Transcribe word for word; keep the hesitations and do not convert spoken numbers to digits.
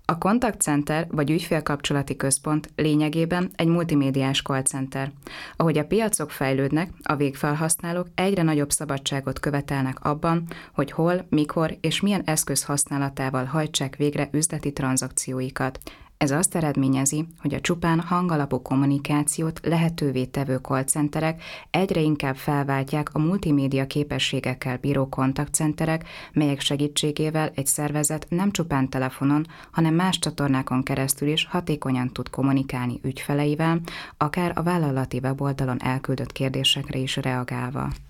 A kontaktcenter vagy ügyfélkapcsolati központ lényegében egy multimédiás call center. Ahogy a piacok fejlődnek, a végfelhasználók egyre nagyobb szabadságot követelnek abban, hogy hol, mikor és milyen eszköz használatával hajtsák végre üzleti tranzakcióikat. Ez azt eredményezi, hogy a csupán hangalapú kommunikációt lehetővé tevő call centerek egyre inkább felváltják a multimédia képességekkel bíró kontaktcenterek, melyek segítségével egy szervezet nem csupán telefonon, hanem más csatornákon keresztül is hatékonyan tud kommunikálni ügyfeleivel, akár a vállalati weboldalon elküldött kérdésekre is reagálva.